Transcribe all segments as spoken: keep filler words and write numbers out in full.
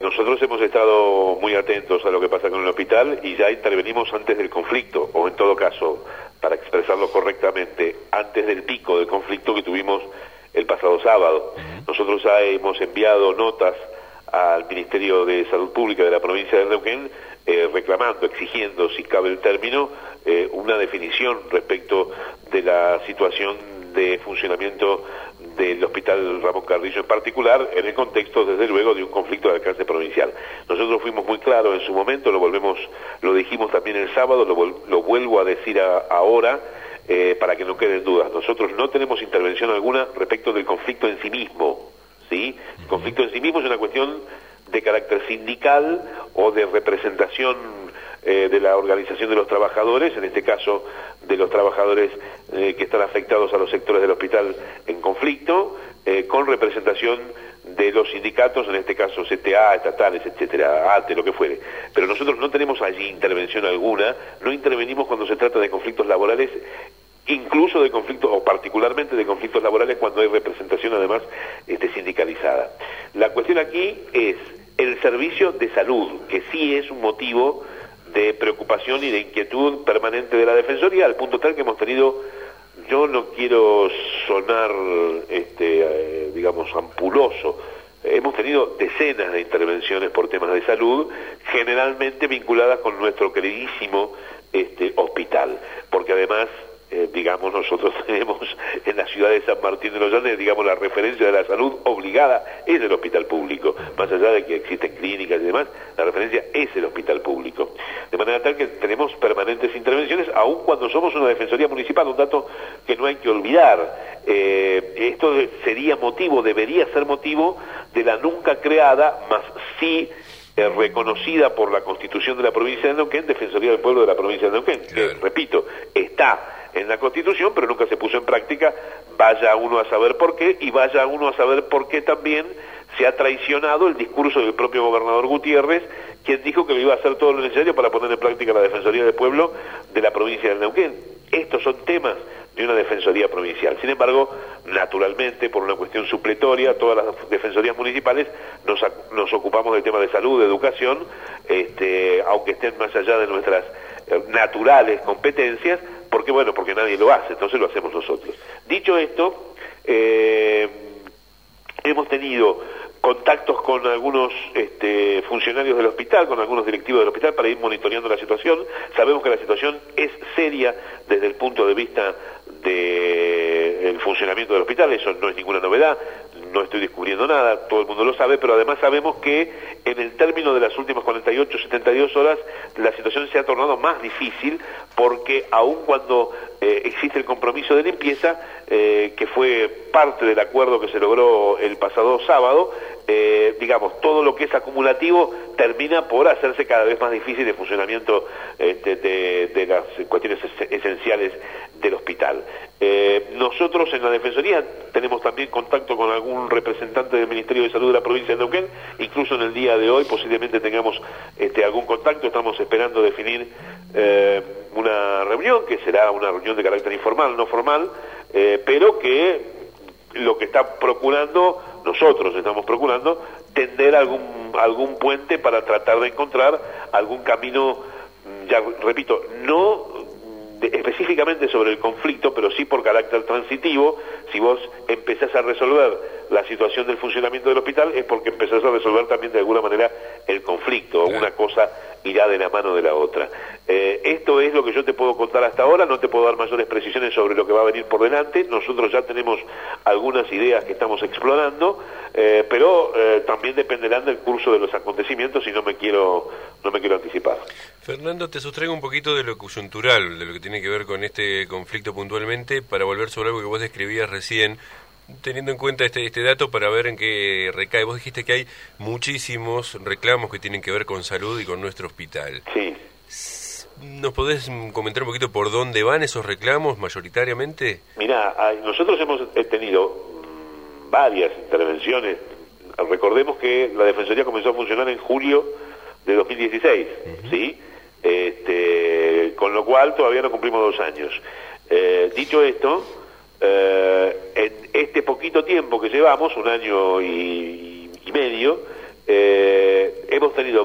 nosotros hemos estado muy atentos a lo que pasa con el hospital y ya intervenimos antes del conflicto, o en todo caso, para expresarlo correctamente, antes del pico del conflicto que tuvimos el pasado sábado. Uh-huh. Nosotros ya hemos enviado notas al Ministerio de Salud Pública de la provincia de Neuquén, eh, reclamando, exigiendo, si cabe el término, eh, una definición respecto de la situación de funcionamiento del Hospital Ramón Carrillo en particular, en el contexto, desde luego, de un conflicto de alcance provincial. Nosotros fuimos muy claros en su momento, lo volvemos, lo dijimos también el sábado, lo, lo vuelvo a decir a, ahora, eh, para que no queden dudas. Nosotros no tenemos intervención alguna respecto del conflicto en sí mismo, ¿sí? El conflicto en sí mismo es una cuestión de carácter sindical o de representación eh, de la organización de los trabajadores, en este caso de los trabajadores eh, que están afectados a los sectores del hospital en conflicto, eh, con representación de los sindicatos, en este caso C T A, estatales, etcétera, A T E, lo que fuere. Pero nosotros no tenemos allí intervención alguna, no intervenimos cuando se trata de conflictos laborales, incluso de conflictos, o particularmente de conflictos laborales cuando hay representación además este, sindicalizada. La cuestión aquí es el servicio de salud, que sí es un motivo de preocupación y de inquietud permanente de la Defensoría, al punto tal que hemos tenido, yo no quiero sonar, este, eh, digamos, ampuloso, hemos tenido decenas de intervenciones por temas de salud, generalmente vinculadas con nuestro queridísimo este, hospital, porque además, Eh, digamos, nosotros tenemos en la ciudad de San Martín de los Andes, digamos, la referencia de la salud obligada es el hospital público, más allá de que existen clínicas y demás, la referencia es el hospital público, de manera tal que tenemos permanentes intervenciones, aun cuando somos una defensoría municipal, un dato que no hay que olvidar. Eh, esto sería motivo, debería ser motivo de la nunca creada, más sí Eh, reconocida por la Constitución de la provincia de Neuquén, Defensoría del Pueblo de la provincia de Neuquén, que, claro, repito, está en la Constitución, pero nunca se puso en práctica, vaya uno a saber por qué, y vaya uno a saber por qué también se ha traicionado el discurso del propio gobernador Gutiérrez, quien dijo que iba a hacer todo lo necesario para poner en práctica la Defensoría del Pueblo de la provincia de Neuquén. Estos son temas de una defensoría provincial. Sin embargo, naturalmente, por una cuestión supletoria, todas las defensorías municipales nos, nos ocupamos del tema de salud, de educación, este, aunque estén más allá de nuestras eh, naturales competencias, porque bueno, porque nadie lo hace, entonces lo hacemos nosotros. Dicho esto, eh, hemos tenido contactos con algunos este, funcionarios del hospital, con algunos directivos del hospital para ir monitoreando la situación. Sabemos que la situación es seria desde el punto de vista del funcionamiento del hospital, eso no es ninguna novedad, no estoy descubriendo nada, todo el mundo lo sabe, pero además sabemos que en el término de las últimas cuarenta y ocho, setenta y dos horas la situación se ha tornado más difícil, porque aun cuando eh, existe el compromiso de limpieza, eh, que fue parte del acuerdo que se logró el pasado sábado, eh, digamos, todo lo que es acumulativo termina por hacerse cada vez más difícil el funcionamiento eh, de, de, de las cuestiones es esenciales del hospital. Eh, nosotros en la Defensoría tenemos también contacto con algún representante del Ministerio de Salud de la provincia de Neuquén, incluso en el día de hoy posiblemente tengamos este, algún contacto, estamos esperando definir eh, una reunión, que será una reunión de carácter informal, no formal, eh, pero que lo que está procurando, nosotros estamos procurando, tender algún, algún puente para tratar de encontrar algún camino, ya repito, no de, específicamente sobre el conflicto, pero sí por carácter transitivo. Si vos empezás a resolver la situación del funcionamiento del hospital, es porque empezás a resolver también de alguna manera el conflicto, claro. Una cosa irá de la mano de la otra. Eh, esto es lo que yo te puedo contar hasta ahora, no te puedo dar mayores precisiones sobre lo que va a venir por delante. Nosotros ya tenemos algunas ideas que estamos explorando, eh, pero eh, también dependerán del curso de los acontecimientos y no me quiero no me quiero anticipar. Fernando, te sustraigo un poquito de lo coyuntural, de lo que tiene que ver con este conflicto puntualmente, para volver sobre algo que vos describías recién, teniendo en cuenta este, este dato para ver en qué recae. Vos dijiste que hay muchísimos reclamos que tienen que ver con salud y con nuestro hospital. Sí. ¿Nos podés comentar un poquito por dónde van esos reclamos mayoritariamente? Mirá, nosotros hemos tenido varias intervenciones. Recordemos que la Defensoría comenzó a funcionar en julio de dos mil dieciséis, uh-huh. ¿Sí? Este, con lo cual todavía no cumplimos dos años. Eh, dicho esto, eh, en este poquito tiempo que llevamos, un año y, y medio, eh,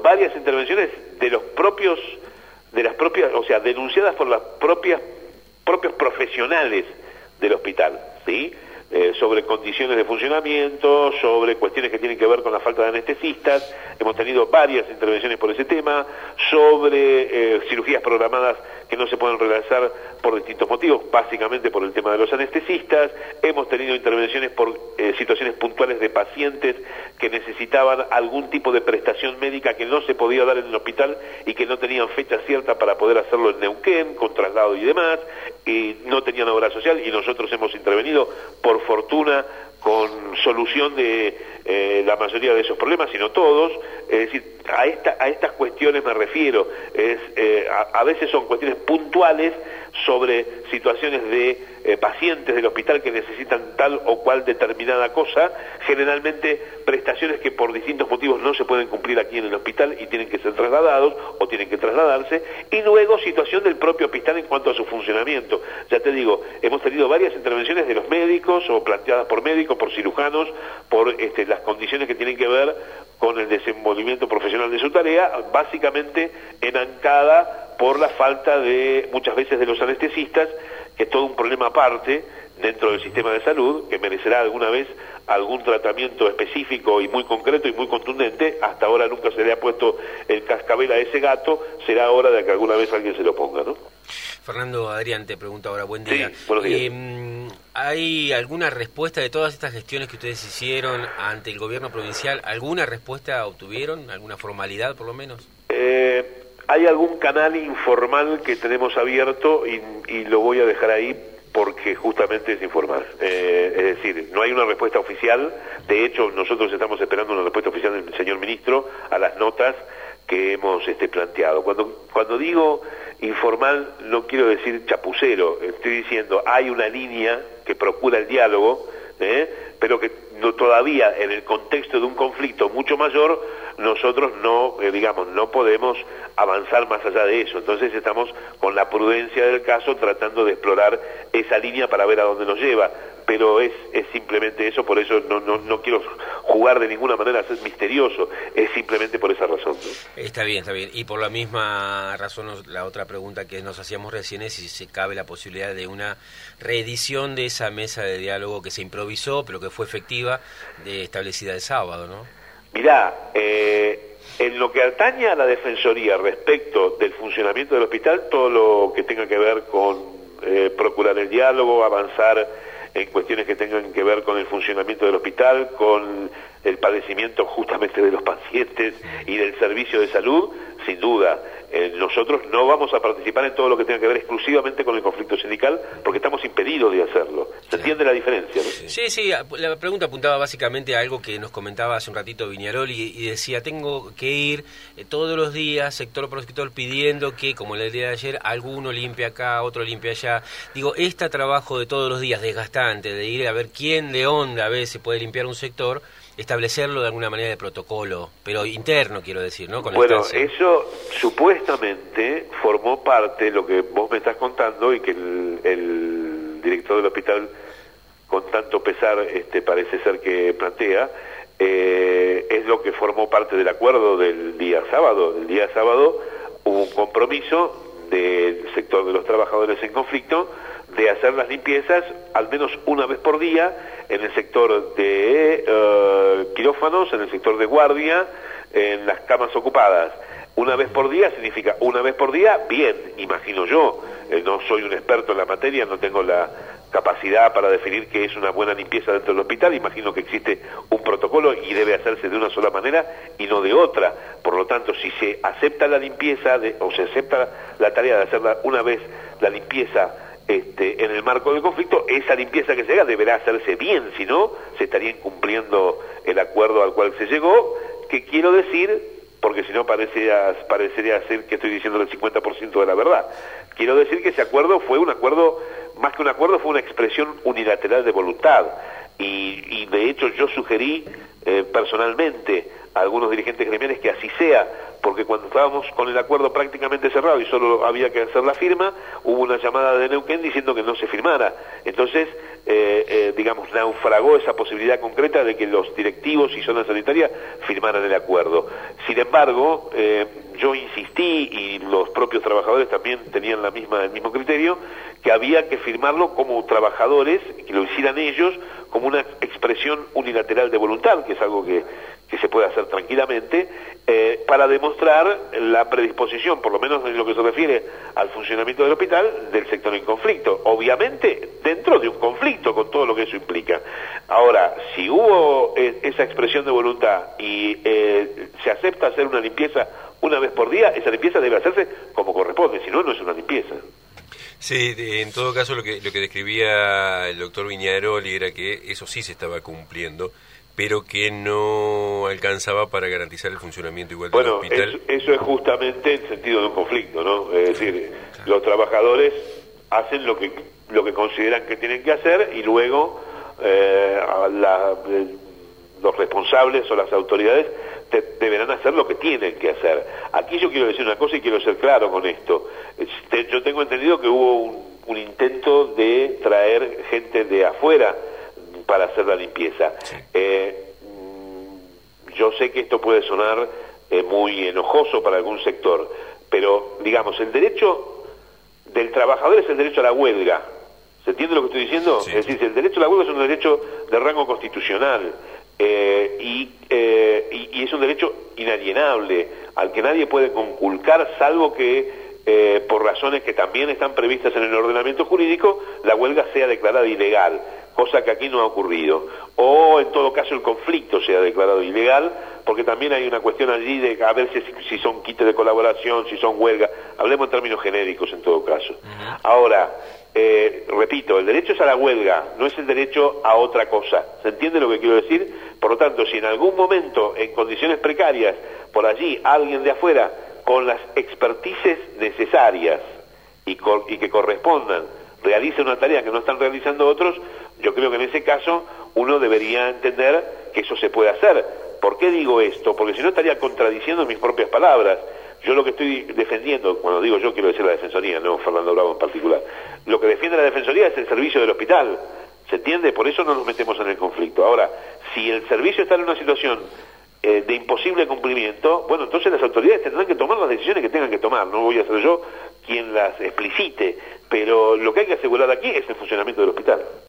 varias intervenciones de los propios, de las propias, o sea, denunciadas por las propias, propios profesionales del hospital, ¿sí? Eh, sobre condiciones de funcionamiento, sobre cuestiones que tienen que ver con la falta de anestesistas. Hemos tenido varias intervenciones por ese tema, sobre eh, cirugías programadas que no se pueden realizar por distintos motivos, básicamente por el tema de los anestesistas. Hemos tenido intervenciones por eh, situaciones puntuales de pacientes que necesitaban algún tipo de prestación médica que no se podía dar en el hospital y que no tenían fecha cierta para poder hacerlo en Neuquén, con traslado y demás, y no tenían obra social, y nosotros hemos intervenido, por fortuna, con solución de eh, la mayoría de esos problemas, sino todos. Es decir, a, esta, a estas cuestiones me refiero. Es, eh, a, a veces son cuestiones puntuales sobre situaciones de eh, pacientes del hospital que necesitan tal o cual determinada cosa, generalmente prestaciones que por distintos motivos no se pueden cumplir aquí en el hospital y tienen que ser trasladados o tienen que trasladarse, y luego situación del propio hospital en cuanto a su funcionamiento. Ya te digo, hemos tenido varias intervenciones de los médicos, o planteadas por médicos, por cirujanos, por este, las condiciones que tienen que ver con el desenvolvimiento profesional de su tarea, básicamente enancada por la falta de, muchas veces, de los anestesistas, que es todo un problema aparte dentro del sistema de salud, que merecerá alguna vez algún tratamiento específico y muy concreto y muy contundente. Hasta ahora nunca se le ha puesto el cascabel a ese gato, será hora de que alguna vez alguien se lo ponga, ¿no? Fernando, Adrián te pregunta ahora, buen día. Sí, buenos días. Eh, ¿Hay alguna respuesta de todas estas gestiones que ustedes hicieron ante el gobierno provincial? ¿Alguna respuesta obtuvieron? ¿Alguna formalidad, por lo menos? Eh... Hay algún canal informal que tenemos abierto y, y lo voy a dejar ahí porque justamente es informal. Eh, es decir, no hay una respuesta oficial. De hecho, nosotros estamos esperando una respuesta oficial del señor ministro a las notas que hemos este, planteado. Cuando, cuando digo informal, no quiero decir chapucero. Estoy diciendo, hay una línea que procura el diálogo, ¿eh? pero que no, todavía en el contexto de un conflicto mucho mayor, nosotros no, eh, digamos, no podemos avanzar más allá de eso. Entonces estamos con la prudencia del caso tratando de explorar esa línea para ver a dónde nos lleva, pero es, es simplemente eso. Por eso no, no, no quiero jugar de ninguna manera a ser misterioso, es simplemente por esa razón, ¿no? Está bien, está bien. Y por la misma razón, la otra pregunta que nos hacíamos recién es si se cabe la posibilidad de una reedición de esa mesa de diálogo que se improvisó, pero que fue efectiva, de, establecida el sábado, ¿no? Mirá, eh, en lo que atañe a la Defensoría respecto del funcionamiento del hospital, todo lo que tenga que ver con eh, procurar el diálogo, avanzar en cuestiones que tengan que ver con el funcionamiento del hospital, con el padecimiento justamente de los pacientes y del servicio de salud, sin duda. Eh, nosotros no vamos a participar en todo lo que tenga que ver exclusivamente con el conflicto sindical, porque estamos impedidos de hacerlo. ¿Se entiende la diferencia, no? Sí, sí, la pregunta apuntaba básicamente a algo que nos comentaba hace un ratito Viñarol, y, y decía, tengo que ir eh, todos los días, sector por sector, pidiendo que, como el día de ayer, alguno limpie acá, otro limpie allá. Digo, este trabajo de todos los días, desgastante, de ir a ver quién de onda a veces puede limpiar un sector, establecerlo de alguna manera de protocolo, pero interno, quiero decir, ¿no? Con bueno, estancia. Eso supuestamente formó parte de lo que vos me estás contando y que el, el director del hospital, con tanto pesar, este, parece ser que plantea, eh, es lo que formó parte del acuerdo del día sábado. El día sábado hubo un compromiso del sector de los trabajadores en conflicto de hacer las limpiezas al menos una vez por día en el sector de uh, quirófanos, en el sector de guardia, en las camas ocupadas. Una vez por día significa una vez por día, bien, imagino yo. Eh, no soy un experto en la materia, no tengo la capacidad para definir qué es una buena limpieza dentro del hospital. Imagino que existe un protocolo y debe hacerse de una sola manera y no de otra. Por lo tanto, si se acepta la limpieza de, o se acepta la tarea de hacerla una vez la limpieza Este, en el marco del conflicto, esa limpieza que se haga deberá hacerse bien, si no, se estaría incumpliendo el acuerdo al cual se llegó, que quiero decir, porque si no parecería, parecería ser que estoy diciendo el cincuenta por ciento de la verdad, quiero decir que ese acuerdo fue un acuerdo, más que un acuerdo, fue una expresión unilateral de voluntad. y, y de hecho yo sugerí eh, personalmente a algunos dirigentes gremiales que así sea, porque cuando estábamos con el acuerdo prácticamente cerrado y solo había que hacer la firma, hubo una llamada de Neuquén diciendo que no se firmara. Entonces, eh, eh, digamos, naufragó esa posibilidad concreta de que los directivos y zona sanitaria firmaran el acuerdo. Sin embargo, eh, yo insistí, y los propios trabajadores también tenían la misma, el mismo criterio, que había que firmarlo como trabajadores, que lo hicieran ellos, como una expresión unilateral de voluntad, que es algo que, que se puede hacer tranquilamente, eh, para demostrar la predisposición, por lo menos en lo que se refiere al funcionamiento del hospital, del sector en conflicto. Obviamente, dentro de un conflicto, con todo lo que eso implica. Ahora, si hubo eh, esa expresión de voluntad y eh, se acepta hacer una limpieza una vez por día, esa limpieza debe hacerse como corresponde, si no, no es una limpieza. Sí, en todo caso lo que lo que describía el doctor Viñaroli era que eso sí se estaba cumpliendo, pero que no alcanzaba para garantizar el funcionamiento igual del bueno, hospital. Eso, eso es justamente el sentido de un conflicto, ¿no? Es decir, los trabajadores hacen lo que lo que consideran que tienen que hacer y luego eh, la, eh, los responsables o las autoridades te, deberán hacer lo que tienen que hacer. Aquí yo quiero decir una cosa y quiero ser claro con esto. Este, yo tengo entendido que hubo un, un intento de traer gente de afuera para hacer la limpieza. Sí. Eh, yo sé que esto puede sonar eh, muy enojoso para algún sector, pero digamos, el derecho del trabajador es el derecho a la huelga. ¿Se entiende lo que estoy diciendo? Sí. Es decir, el derecho a la huelga es un derecho de rango constitucional eh, y, eh, y, y es un derecho inalienable al que nadie puede conculcar, salvo que eh, por razones que también están previstas en el ordenamiento jurídico, la huelga sea declarada ilegal, cosa que aquí no ha ocurrido, o en todo caso el conflicto sea declarado ilegal, porque también hay una cuestión allí de a ver si, si son quites de colaboración, si son huelgas, hablemos en términos genéricos en todo caso. Uh-huh. Ahora, eh, repito, el derecho es a la huelga, no es el derecho a otra cosa, ¿se entiende lo que quiero decir? Por lo tanto, si en algún momento, en condiciones precarias, por allí alguien de afuera, con las expertices necesarias y, co- y que correspondan, realiza una tarea que no están realizando otros, yo creo que en ese caso uno debería entender que eso se puede hacer. ¿Por qué digo esto? Porque si no estaría contradiciendo mis propias palabras. Yo lo que estoy defendiendo, cuando digo yo quiero decir la Defensoría, no Fernando Bravo en particular, lo que defiende la Defensoría es el servicio del hospital, ¿se entiende? Por eso no nos metemos en el conflicto. Ahora, si el servicio está en una situación eh, de imposible cumplimiento, bueno, entonces las autoridades tendrán que tomar las decisiones que tengan que tomar, no voy a ser yo quien las explicite, pero lo que hay que asegurar aquí es el funcionamiento del hospital.